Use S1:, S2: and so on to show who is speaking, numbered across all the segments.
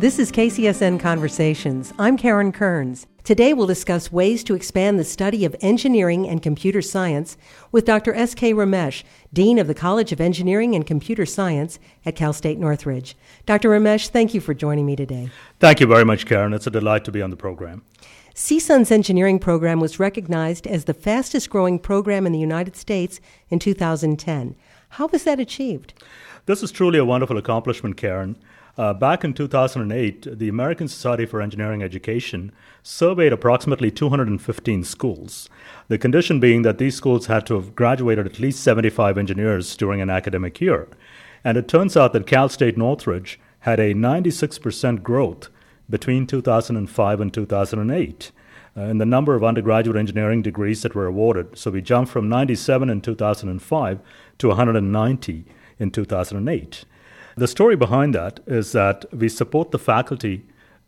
S1: This is KCSN Conversations. I'm Karen Kearns. Today we'll discuss ways to expand the study of engineering and computer science with Dr. S.K. Ramesh, Dean of the College of Engineering and Computer Science at Cal State Northridge. Dr. Ramesh, thank you for joining me today.
S2: Thank you very much, Karen. It's a delight to be on the program.
S1: CSUN's engineering program was recognized as the fastest growing program in the United States in 2010. How was that achieved?
S2: This is truly a wonderful accomplishment, Karen. Back in 2008, the American Society for Engineering Education surveyed approximately 215 schools, the condition being that these schools had to have graduated at least 75 engineers during an academic year. And it turns out that Cal State Northridge had a 96% growth between 2005 and 2008 in the number of undergraduate engineering degrees that were awarded. So we jumped from 97 in 2005 to 190 in 2008. The story behind that is that we support the faculty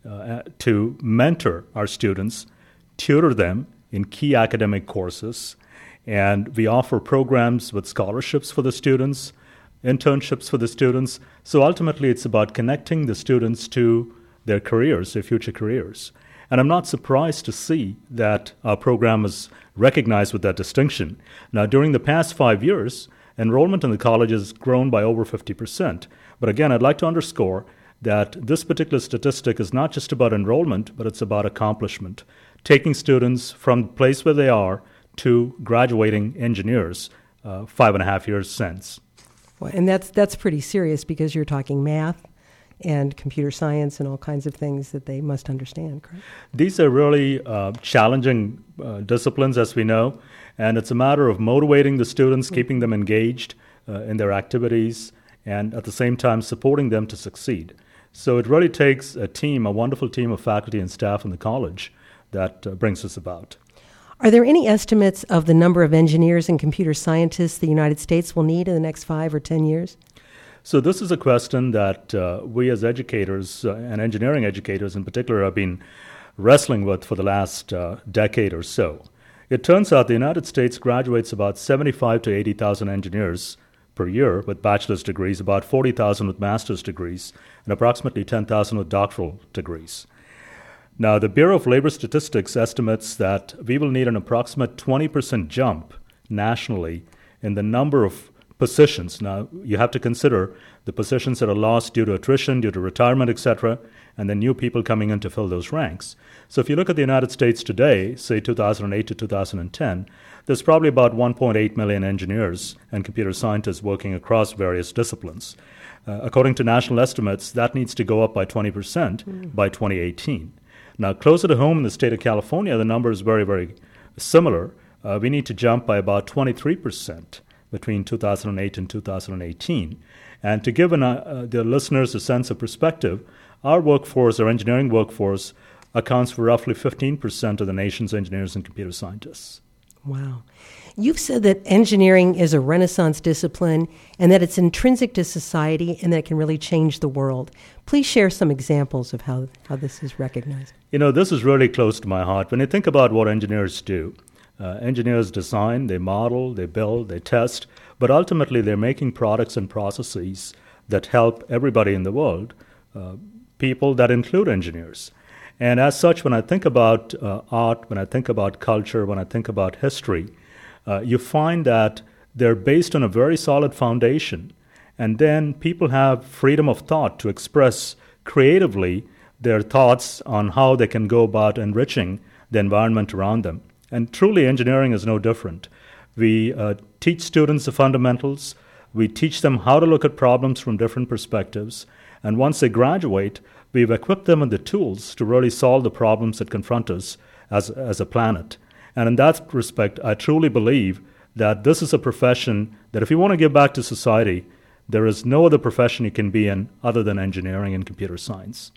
S2: to mentor our students, tutor them in key academic courses, and we offer programs with scholarships for the students, internships for the students. So ultimately, it's about connecting the students to their careers, their future careers. And I'm not surprised to see that our program is recognized with that distinction. Now, during the past 5 years, enrollment in the college has grown by over 50%. But again, I'd like to underscore that this particular statistic is not just about enrollment, but it's about accomplishment, taking students from the place where they are to graduating engineers 5.5 years since.
S1: Well, and that's pretty serious because you're talking math and computer science and all kinds of things that they must understand, correct?
S2: These are really challenging disciplines, as we know, and it's a matter of motivating the students, keeping them engaged in their activities, and at the same time supporting them to succeed. So it really takes a team, a wonderful team of faculty and staff in the college that brings this about.
S1: Are there any estimates of the number of engineers and computer scientists the United States will need in the next 5 or 10 years?
S2: So this is a question that we as educators and engineering educators in particular have been wrestling with for the last decade or so. It turns out the United States graduates about 75 to 80,000 engineers per year with bachelor's degrees, about 40,000 with master's degrees, and approximately 10,000 with doctoral degrees. Now, the Bureau of Labor Statistics estimates that we will need an approximate 20% jump nationally in the number of positions. Now, you have to consider the positions that are lost due to attrition, due to retirement, etc., and then new people coming in to fill those ranks. So if you look at the United States today, say 2008 to 2010, there's probably about 1.8 million engineers and computer scientists working across various disciplines. According to national estimates, that needs to go up by 20% by 2018. Now, closer to home in the state of California, the number is very, very similar. We need to jump by about 23% between 2008 and 2018. And to give the listeners a sense of perspective, our workforce, our engineering workforce, accounts for roughly 15% of the nation's engineers and computer scientists.
S1: Wow. You've said that engineering is a renaissance discipline and that it's intrinsic to society and that it can really change the world. Please share some examples of how this is recognized.
S2: You know, this is really close to my heart. When you think about what engineers do, engineers design, they model, they build, they test, but ultimately they're making products and processes that help everybody in the world, people that include engineers. And as such, when I think about art, when I think about culture, when I think about history, you find that they're based on a very solid foundation. And then people have freedom of thought to express creatively their thoughts on how they can go about enriching the environment around them. And truly, engineering is no different. We teach students the fundamentals. We teach them how to look at problems from different perspectives. And once they graduate, we've equipped them with the tools to really solve the problems that confront us as a planet. And in that respect, I truly believe that this is a profession that if you want to give back to society, there is no other profession you can be in other than engineering and computer science.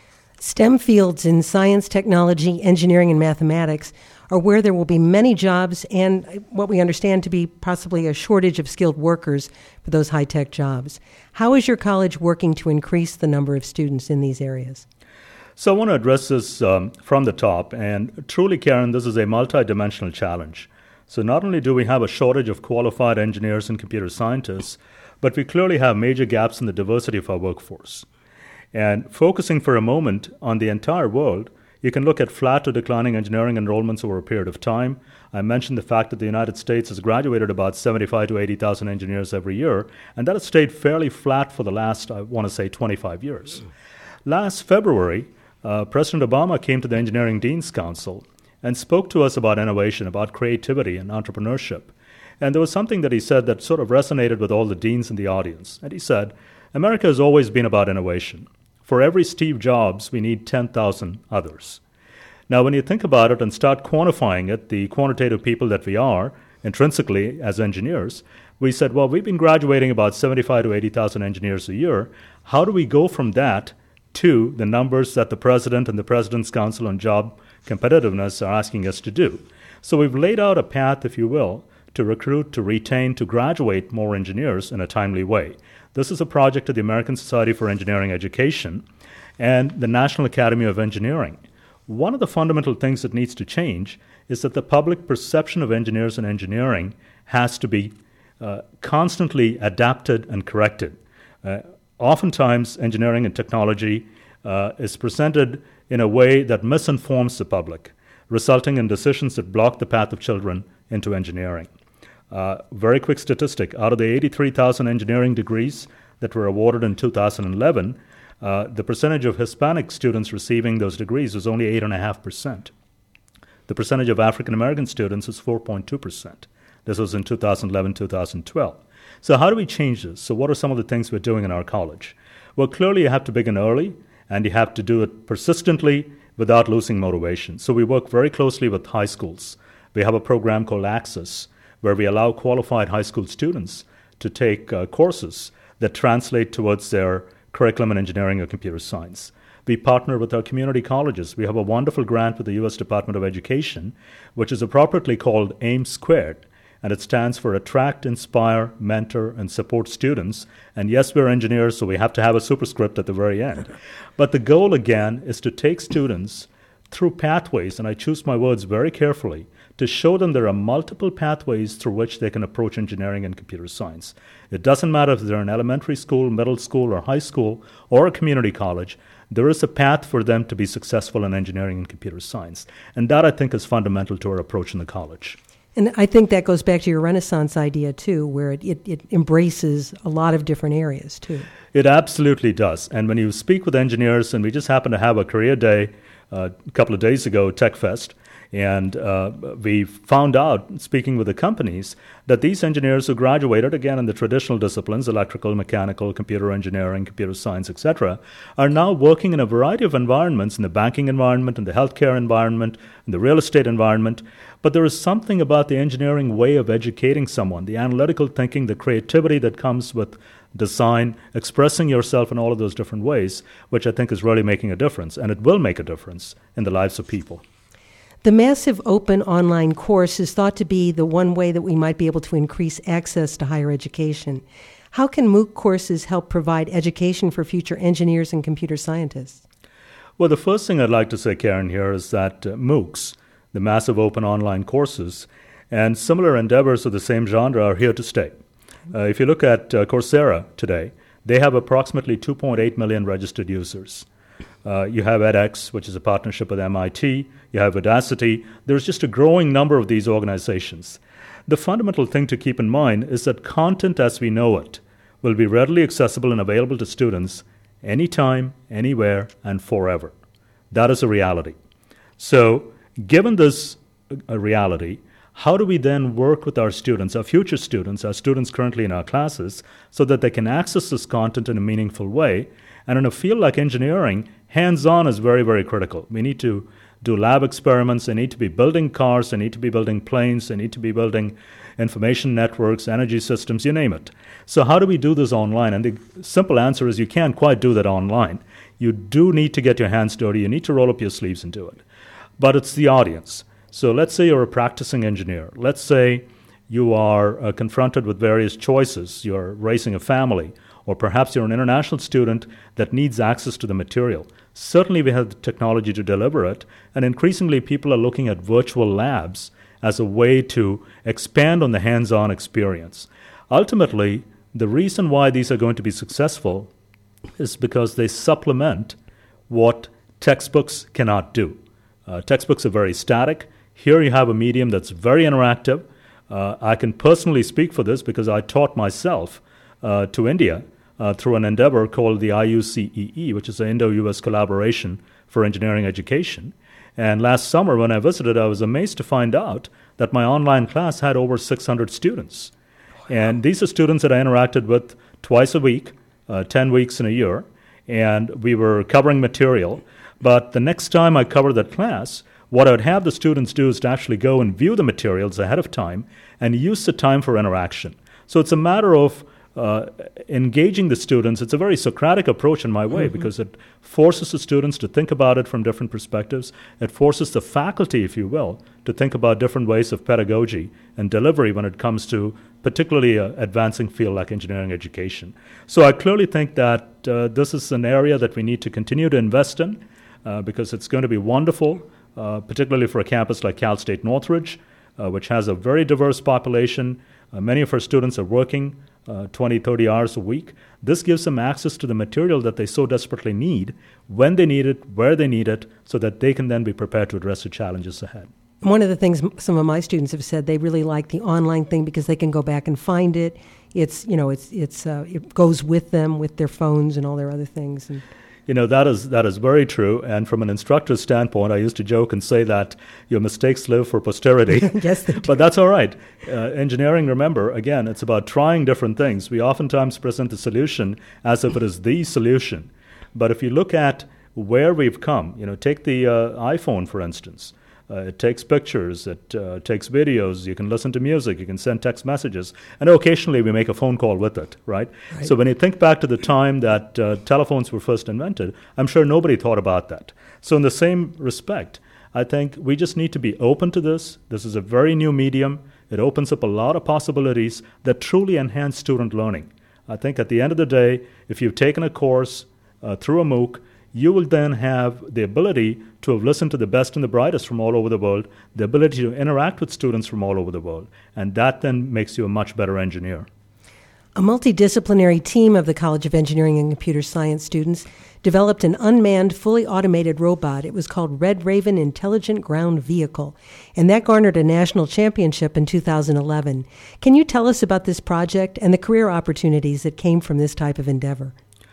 S1: STEM fields in science, technology, engineering, and mathematics are where there will be many jobs and what we understand to be possibly a shortage of skilled workers for those high-tech jobs. How is your college working to increase the number of students in these areas?
S2: So I want to address this from the top, and truly, Karen, this is a multidimensional challenge. So not only do we have a shortage of qualified engineers and computer scientists, but we clearly have major gaps in the diversity of our workforce. And focusing for a moment on the entire world, you can look at flat to declining engineering enrollments over a period of time. I mentioned the fact that the United States has graduated about 75 to 80,000 engineers every year, and that has stayed fairly flat for the last, I want to say, 25 years. Last February, President Obama came to the Engineering Deans Council and spoke to us about innovation, about creativity and entrepreneurship. And there was something that he said that sort of resonated with all the deans in the audience. And he said, America has always been about innovation. For every Steve Jobs, we need 10,000 others. Now, when you think about it and start quantifying it, the quantitative people that we are, intrinsically as engineers, we said, well, we've been graduating about 75 to 80,000 engineers a year. How do we go from that to the numbers that the President and the President's Council on Job Competitiveness are asking us to do? So we've laid out a path, if you will, to recruit, to retain, to graduate more engineers in a timely way. This is a project of the American Society for Engineering Education and the National Academy of Engineering. One of the fundamental things that needs to change is that the public perception of engineers and engineering has to be constantly adapted and corrected. Oftentimes, engineering and technology is presented in a way that misinforms the public, resulting in decisions that block the path of children into engineering. Very quick statistic, out of the 83,000 engineering degrees that were awarded in 2011, the percentage of Hispanic students receiving those degrees was only 8.5%. The percentage of African American students is 4.2%. This was in 2011-2012. So how do we change this? So what are some of the things we're doing in our college? Well, clearly you have to begin early, and you have to do it persistently without losing motivation. So we work very closely with high schools. We have a program called Access, where we allow qualified high school students to take courses that translate towards their curriculum in engineering or computer science. We partner with our community colleges. We have a wonderful grant with the U.S. Department of Education, which is appropriately called AIM Squared, and it stands for Attract, Inspire, Mentor, and Support Students. And yes, we're engineers, so we have to have a superscript at the very end. But the goal, again, is to take students through pathways, and I choose my words very carefully, to show them there are multiple pathways through which they can approach engineering and computer science. It doesn't matter if they're in elementary school, middle school, or high school, or a community college. There is a path for them to be successful in engineering and computer science. And that, I think, is fundamental to our approach in the college.
S1: And I think that goes back to your Renaissance idea, too, where it embraces a lot of different areas, too.
S2: It absolutely does. And when you speak with engineers, and we just happened to have a career day a couple of days ago, TechFest, and we found out, speaking with the companies, that these engineers who graduated, again, in the traditional disciplines, electrical, mechanical, computer engineering, computer science, etc., are now working in a variety of environments, in the banking environment, in the healthcare environment, in the real estate environment. But there is something about the engineering way of educating someone, the analytical thinking, the creativity that comes with design, expressing yourself in all of those different ways, which I think is really making a difference, and it will make a difference in the lives of people.
S1: The massive open online course is thought to be the one way that we might be able to increase access to higher education. How can MOOC courses help provide education for future engineers and computer scientists?
S2: Well, the first thing I'd like to say, Karen, here is that MOOCs, the massive open online courses, and similar endeavors of the same genre are here to stay. If you look at Coursera today, they have approximately 2.8 million registered users. You have edX, which is a partnership with MIT. You have Udacity. There's just a growing number of these organizations. The fundamental thing to keep in mind is that content as we know it will be readily accessible and available to students anytime, anywhere, and forever. That is a reality. So, given this reality, how do we then work with our students, our future students, our students currently in our classes, so that they can access this content in a meaningful way? And in a field like engineering, hands-on is very, very critical. We need to do lab experiments. They need to be building cars. They need to be building planes. They need to be building information networks, energy systems, you name it. So how do we do this online? And the simple answer is you can't quite do that online. You do need to get your hands dirty. You need to roll up your sleeves and do it. But it's the audience. So let's say you're a practicing engineer. Let's say you are confronted with various choices. You're raising a family, or perhaps you're an international student that needs access to the material. Certainly we have the technology to deliver it, and increasingly people are looking at virtual labs as a way to expand on the hands-on experience. Ultimately, the reason why these are going to be successful is because they supplement what textbooks cannot do. Textbooks are very static. Here you have a medium that's very interactive. I can personally speak for this because I taught myself to India through an endeavor called the IUCEE, which is the Indo-US Collaboration for Engineering Education. And last summer when I visited, I was amazed to find out that my online class had over 600 students. And these are students that I interacted with twice a week, 10 weeks in a year, and we were covering material. But the next time I covered that class, what I would have the students do is to actually go and view the materials ahead of time and use the time for interaction. So it's a matter of engaging the students. It's a very Socratic approach in my way because it forces the students to think about it from different perspectives. It forces the faculty, if you will, to think about different ways of pedagogy and delivery when it comes to particularly advancing field like engineering education. So I clearly think that this is an area that we need to continue to invest in because it's going to be wonderful, particularly for a campus like Cal State Northridge, which has a very diverse population. Many of our students are working 20, 30 hours a week. This gives them access to the material that they so desperately need, when they need it, where they need it, so that they can then be prepared to address the challenges ahead.
S1: One of the things some of my students have said, they really like the online thing because they can go back and find it. It goes with them with their phones and all their other things. And
S2: that is very true. And from an instructor's standpoint, I used to joke and say that your mistakes live for posterity.
S1: Yes, they do.
S2: But that's all right. Engineering, remember, again, it's about trying different things. We oftentimes present the solution as if it is the solution. But if you look at where we've come, take the iPhone, for instance. It takes pictures, it takes videos, you can listen to music, you can send text messages, and occasionally we make a phone call with it, right? So when you think back to the time that telephones were first invented, I'm sure nobody thought about that. So in the same respect, I think we just need to be open to this. This is a very new medium. It opens up a lot of possibilities that truly enhance student learning. I think at the end of the day, if you've taken a course through a MOOC, you will then have the ability to have listened to the best and the brightest from all over the world, the ability to interact with students from all over the world, and that then makes you a much better engineer.
S1: A multidisciplinary team of the College of Engineering and Computer Science students developed an unmanned, fully automated robot. It was called Red Raven Intelligent Ground Vehicle, and that garnered a national championship in 2011. Can you tell us about this project and the career opportunities that came from this type of endeavor?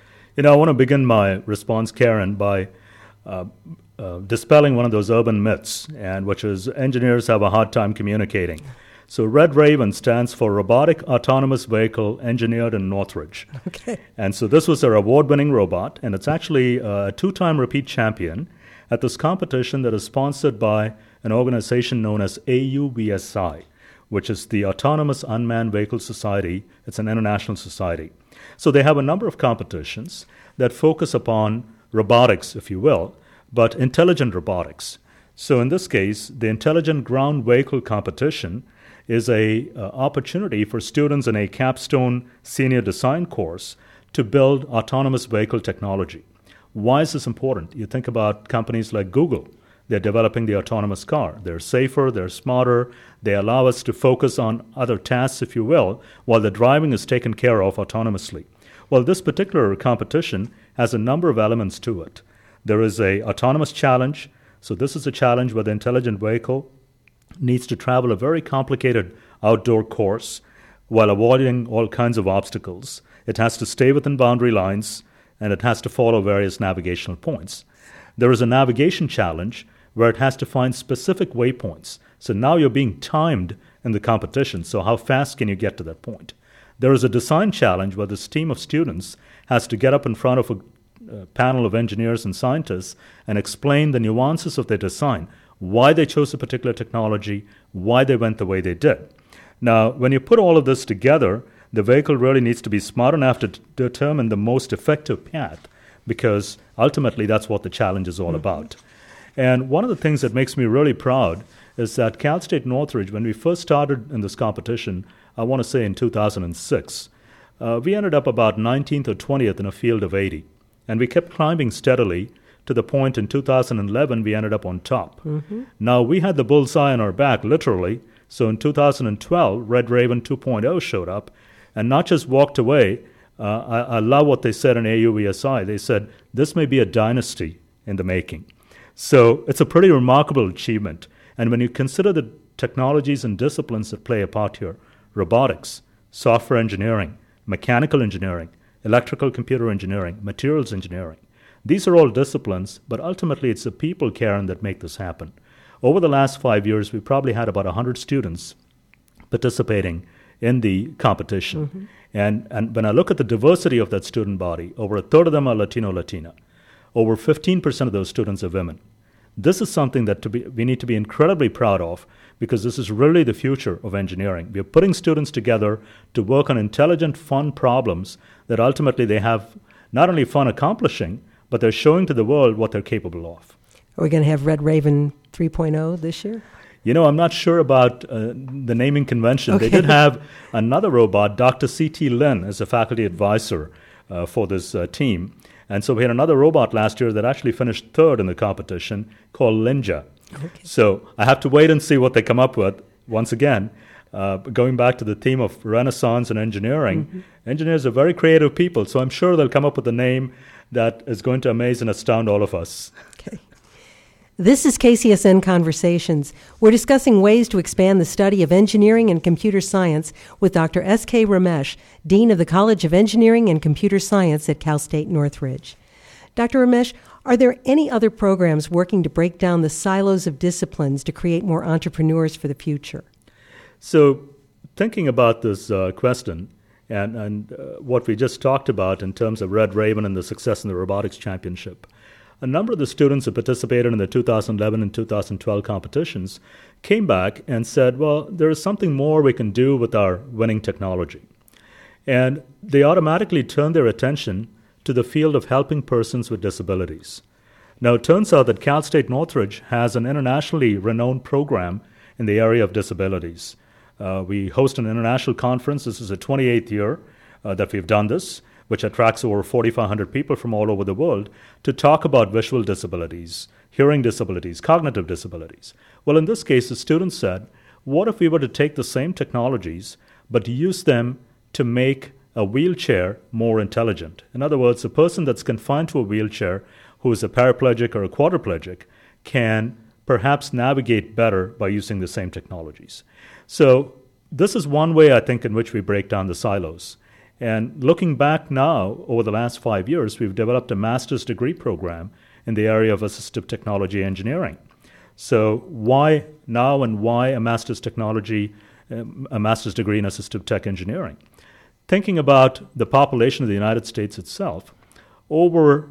S2: I want to begin my response, Karen, by dispelling one of those urban myths, and which is engineers have a hard time communicating. So Red Raven stands for Robotic Autonomous Vehicle Engineered in Northridge.
S1: Okay.
S2: And so this was their award-winning robot, and it's actually a two-time repeat champion at this competition that is sponsored by an organization known as AUVSI, which is the Autonomous Unmanned Vehicle Society. It's an international society. So they have a number of competitions that focus upon robotics, if you will, but intelligent robotics. So in this case, the Intelligent Ground Vehicle competition is a opportunity for students in a capstone senior design course to build autonomous vehicle technology. Why is this important? You think about companies like Google. They're developing the autonomous car. They're safer, they're smarter, they allow us to focus on other tasks, if you will, while the driving is taken care of autonomously. Well, this particular competition has a number of elements to it. There is an autonomous challenge. So this is a challenge where the intelligent vehicle needs to travel a very complicated outdoor course while avoiding all kinds of obstacles. It has to stay within boundary lines, and it has to follow various navigational points. There is a navigation challenge where it has to find specific waypoints. So now you're being timed in the competition, so how fast can you get to that point? There is a design challenge where this team of students has to get up in front of a panel of engineers and scientists and explain the nuances of their design, why they chose a particular technology, why they went the way they did. Now, when you put all of this together, the vehicle really needs to be smart enough to determine the most effective path, because ultimately that's what the challenge is all about. And one of the things that makes me really proud is that Cal State Northridge, when we first started in this competition, I want to say in 2006, we ended up about 19th or 20th in a field of 80. And we kept climbing steadily to the point in 2011 we ended up on top. Now, we had the bullseye on our back, literally. So in 2012, Red Raven 2.0 showed up and not just walked away, I love what they said in AUVSI. They said, this may be a dynasty in the making. So it's a pretty remarkable achievement. And when you consider the technologies and disciplines that play a part here, robotics, software engineering, mechanical engineering, electrical computer engineering, materials engineering, these are all disciplines, but ultimately it's the people, Karen, that make this happen. Over the last 5 years, we probably had about 100 students participating in the competition. Mm-hmm. And when I look at the diversity of that student body, over a third of them are Latino-Latina. Over 15% of those students are women. This is something that we need to be incredibly proud of, because this is really the future of engineering. We are putting students together to work on intelligent, fun problems that ultimately they have not only fun accomplishing, but they're showing to the world what they're capable of.
S1: Are we going to have Red Raven 3.0 this year?
S2: You know, I'm not sure about the naming convention.
S1: Okay.
S2: They did have another robot, Dr. C.T. Lin, as a faculty advisor for this team. And so we had another robot last year that actually finished third in the competition called Linja. Okay. So I have to wait and see what they come up with. Once again, going back to the theme of Renaissance and engineering, mm-hmm. Engineers are very creative people, so I'm sure they'll come up with a name that is going to amaze and astound all of us.
S1: Okay. This is KCSN Conversations. We're discussing ways to expand the study of engineering and computer science with Dr. S.K. Ramesh, Dean of the College of Engineering and Computer Science at Cal State Northridge. Dr. Ramesh, are there any other programs working to break down the silos of disciplines to create more entrepreneurs for the future?
S2: So thinking about this question and what we just talked about in terms of Red Raven and the success in the robotics championship, a number of the students who participated in the 2011 and 2012 competitions came back and said, well, there is something more we can do with our winning technology. And they automatically turned their attention to the field of helping persons with disabilities. Now, it turns out that Cal State Northridge has an internationally renowned program in the area of disabilities. We host an international conference. This is the 28th year that we've done this, which attracts over 4,500 people from all over the world to talk about visual disabilities, hearing disabilities, cognitive disabilities. Well, in this case, the students said, what if we were to take the same technologies, but use them to make a wheelchair more intelligent? In other words, a person that's confined to a wheelchair who is a paraplegic or a quadriplegic can perhaps navigate better by using the same technologies. So this is one way, I think, in which we break down the silos. And looking back now, over the last 5 years, we've developed a master's degree program in the area of assistive technology engineering. So why now and why a master's degree in assistive tech engineering? Thinking about the population of the United States itself, over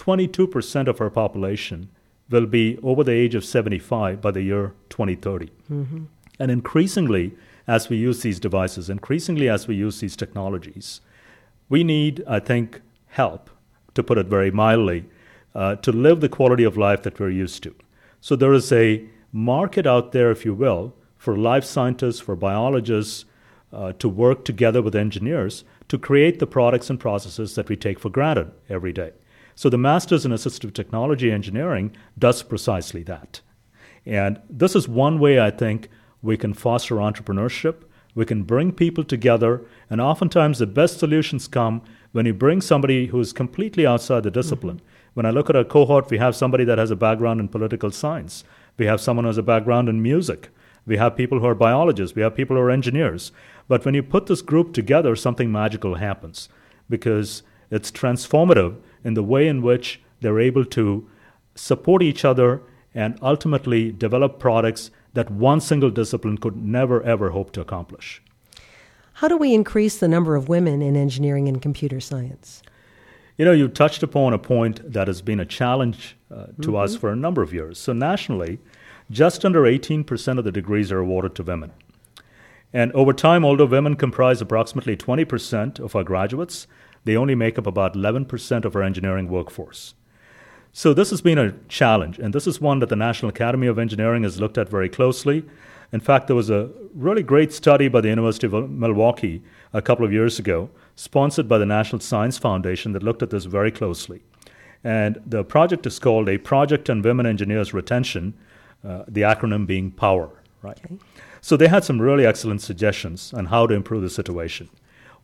S2: 22% of our population will be over the age of 75 by the year 2030. Mm-hmm. And increasingly, as we use these devices, increasingly as we use these technologies, we need, I think, help, to put it very mildly, to live the quality of life that we're used to. So there is a market out there, if you will, for life scientists, for biologists, to work together with engineers to create the products and processes that we take for granted every day. So the Masters in Assistive Technology Engineering does precisely that. And this is one way, I think, we can foster entrepreneurship, we can bring people together, and oftentimes the best solutions come when you bring somebody who is completely outside the discipline. Mm-hmm. When I look at our cohort, we have somebody that has a background in political science. We have someone who has a background in music. We have people who are biologists. We have people who are engineers. But when you put this group together, something magical happens, because it's transformative in the way in which they're able to support each other and ultimately develop products that one single discipline could never, ever hope to accomplish.
S1: How do we increase the number of women in engineering and computer science?
S2: You know, you touched upon a point that has been a challenge to us for a number of years. So nationally, just under 18% of the degrees are awarded to women. And over time, although women comprise approximately 20% of our graduates, they only make up about 11% of our engineering workforce. So this has been a challenge, and this is one that the National Academy of Engineering has looked at very closely. In fact, there was a really great study by the University of Milwaukee a couple of years ago, sponsored by the National Science Foundation, that looked at this very closely. And the project is called a Project on Women Engineers Retention, the acronym being POWER, right? Okay. So they had some really excellent suggestions on how to improve the situation.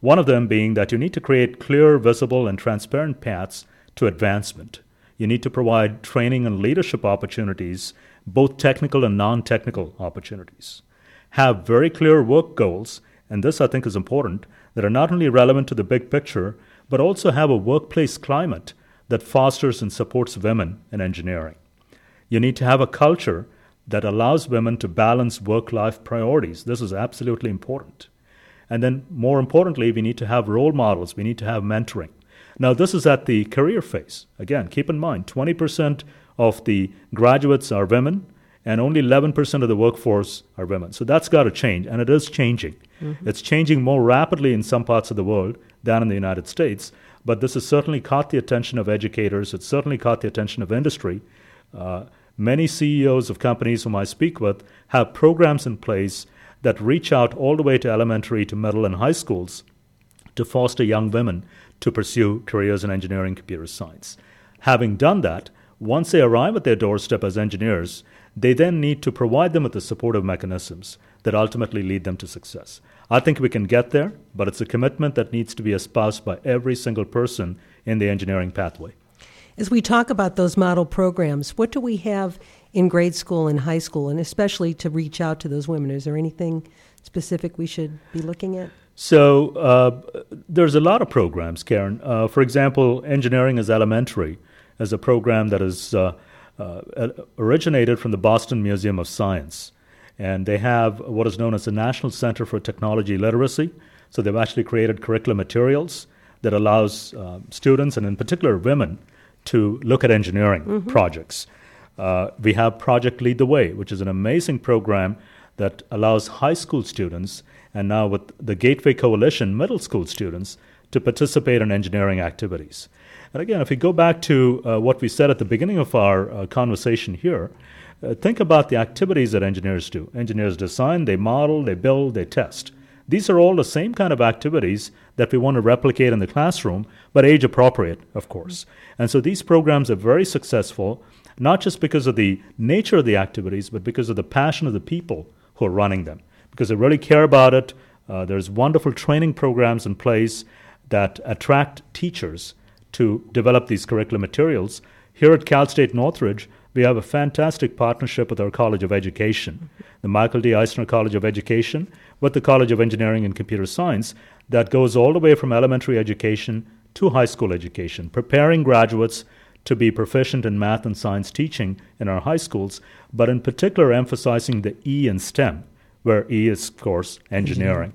S2: One of them being that you need to create clear, visible, and transparent paths to advancement. You need to provide training and leadership opportunities, both technical and non-technical opportunities. Have very clear work goals, and this I think is important, that are not only relevant to the big picture, but also have a workplace climate that fosters and supports women in engineering. You need to have a culture that allows women to balance work-life priorities. This is absolutely important. And then, more importantly, we need to have role models. We need to have mentoring. Now, this is at the career phase. Again, keep in mind, 20% of the graduates are women, and only 11% of the workforce are women. So that's got to change, and it is changing. Mm-hmm. It's changing more rapidly in some parts of the world than in the United States, but this has certainly caught the attention of educators. It's certainly caught the attention of industry. Many CEOs of companies whom I speak with have programs in place that reach out all the way to elementary to middle and high schools to foster young women to pursue careers in engineering, computer science. Having done that, once they arrive at their doorstep as engineers, they then need to provide them with the supportive mechanisms that ultimately lead them to success. I think we can get there, but it's a commitment that needs to be espoused by every single person in the engineering pathway.
S1: As we talk about those model programs, what do we have in grade school and high school, and especially to reach out to those women? Is there anything specific we should be looking at?
S2: So there's a lot of programs, Karen. For example, Engineering is Elementary is a program that is originated from the Boston Museum of Science. And they have what is known as the National Center for Technology Literacy. So they've actually created curriculum materials that allows students, and in particular women, to look at engineering projects. We have Project Lead the Way, which is an amazing program that allows high school students, and now with the Gateway Coalition, middle school students, to participate in engineering activities. And again, if we go back to what we said at the beginning of our conversation here, think about the activities that engineers do. Engineers design, they model, they build, they test. These are all the same kind of activities that we want to replicate in the classroom, but age appropriate, of course. And so these programs are very successful, not just because of the nature of the activities, but because of the passion of the people who are running them, because they really care about it. There's wonderful training programs in place that attract teachers to develop these curriculum materials. Here at Cal State Northridge, we have a fantastic partnership with our College of Education, the Michael D. Eisner College of Education, with the College of Engineering and Computer Science, that goes all the way from elementary education to high school education, preparing graduates to be proficient in math and science teaching in our high schools, but in particular emphasizing the E in STEM, where E is, of course, engineering.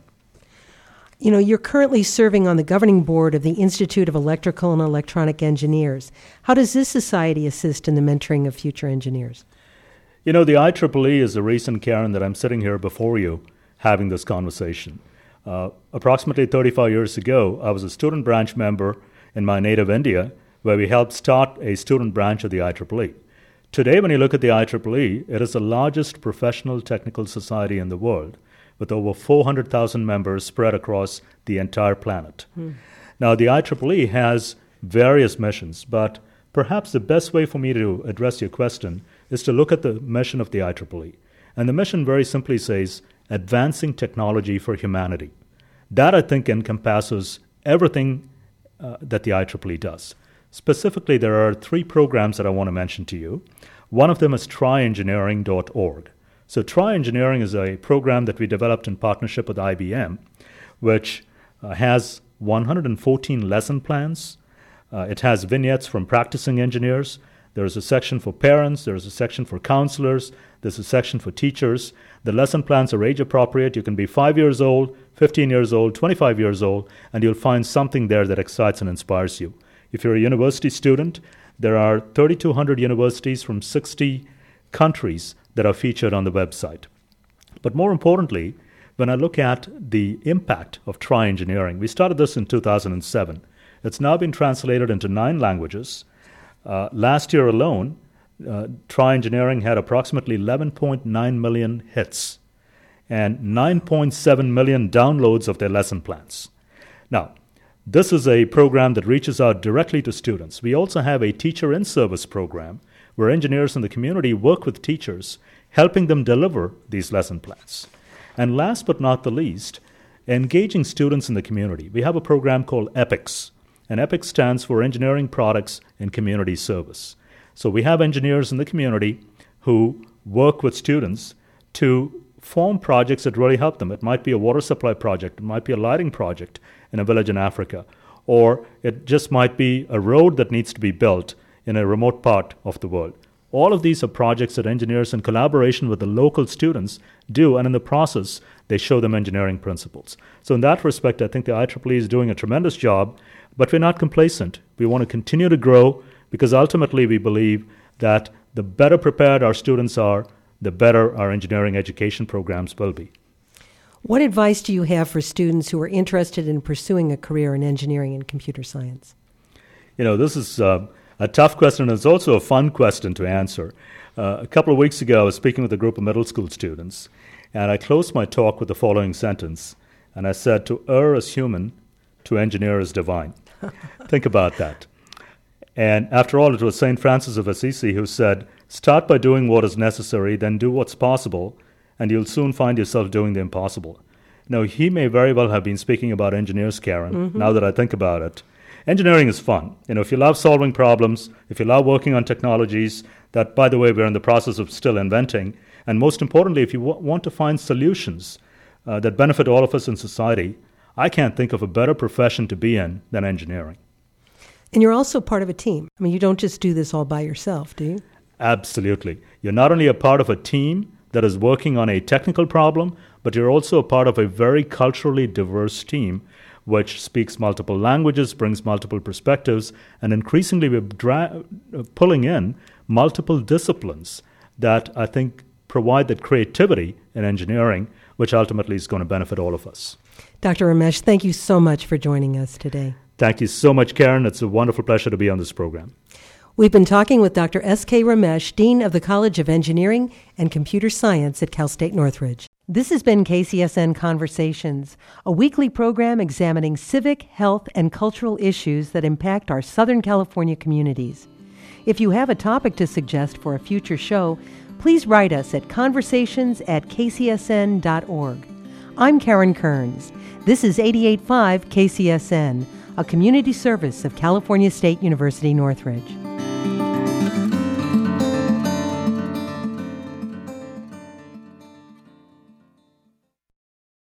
S1: You know, you're currently serving on the governing board of the Institute of Electrical and Electronic Engineers. How does this society assist in the mentoring of future engineers?
S2: You know, the IEEE is the reason, Karen, that I'm sitting here before you having this conversation. Approximately 35 years ago, I was a student branch member in my native India, where we helped start a student branch of the IEEE. Today, when you look at the IEEE, it is the largest professional technical society in the world, with over 400,000 members spread across the entire planet. Now, the IEEE has various missions, but perhaps the best way for me to address your question is to look at the mission of the IEEE. And the mission very simply says, advancing technology for humanity. That, I think, encompasses everything that the IEEE does. Specifically, there are 3 programs that I want to mention to you. One of them is tryengineering.org. So Try Engineering is a program that we developed in partnership with IBM, which has 114 lesson plans. It has vignettes from practicing engineers. There's a section for parents. There's a section for counselors. There's a section for teachers. The lesson plans are age appropriate. You can be 5 years old, 15 years old, 25 years old, and you'll find something there that excites and inspires you. If you're a university student, there are 3,200 universities from 60 countries that are featured on the website. But more importantly, when I look at the impact of Try Engineering, we started this in 2007. It's now been translated into 9 languages. Last year alone, Try Engineering had approximately 11.9 million hits and 9.7 million downloads of their lesson plans. Now, this is a program that reaches out directly to students. We also have a Teacher in Service program where engineers in the community work with teachers, helping them deliver these lesson plans. And last but not the least, engaging students in the community. We have a program called EPICS, and EPICS stands for Engineering Products and Community Service. So we have engineers in the community who work with students to form projects that really help them. It might be a water supply project, it might be a lighting project in a village in Africa, or it just might be a road that needs to be built in a remote part of the world. All of these are projects that engineers, in collaboration with the local students, do, and in the process, they show them engineering principles. So in that respect, I think the IEEE is doing a tremendous job, but we're not complacent. We want to continue to grow because ultimately we believe that the better prepared our students are, the better our engineering education programs will be.
S1: What advice do you have for students who are interested in pursuing a career in engineering and computer science?
S2: This is a tough question, and it's also a fun question to answer. A couple of weeks ago, I was speaking with a group of middle school students, and I closed my talk with the following sentence, and I said, "To err is human, to engineer is divine." Think about that. And after all, it was St. Francis of Assisi who said, "Start by doing what is necessary, then do what's possible, and you'll soon find yourself doing the impossible." Now, he may very well have been speaking about engineers, Karen, now that I think about it. Engineering is fun. If you love solving problems, if you love working on technologies that, by the way, we're in the process of still inventing, and most importantly, if you want to find solutions that benefit all of us in society, I can't think of a better profession to be in than engineering.
S1: And you're also part of a team. I mean, you don't just do this all by yourself, do you?
S2: Absolutely. You're not only a part of a team that is working on a technical problem, but you're also a part of a very culturally diverse team which speaks multiple languages, brings multiple perspectives, and increasingly we're pulling in multiple disciplines that I think provide that creativity in engineering, which ultimately is going to benefit all of us.
S1: Dr. Ramesh, thank you so much for joining us today.
S2: Thank you so much, Karen. It's a wonderful pleasure to be on this program.
S1: We've been talking with Dr. S.K. Ramesh, Dean of the College of Engineering and Computer Science at Cal State Northridge. This has been KCSN Conversations, a weekly program examining civic, health, and cultural issues that impact our Southern California communities. If you have a topic to suggest for a future show, please write us at conversations@kcsn.org. I'm Karen Kearns. This is 88.5 KCSN, a community service of California State University Northridge.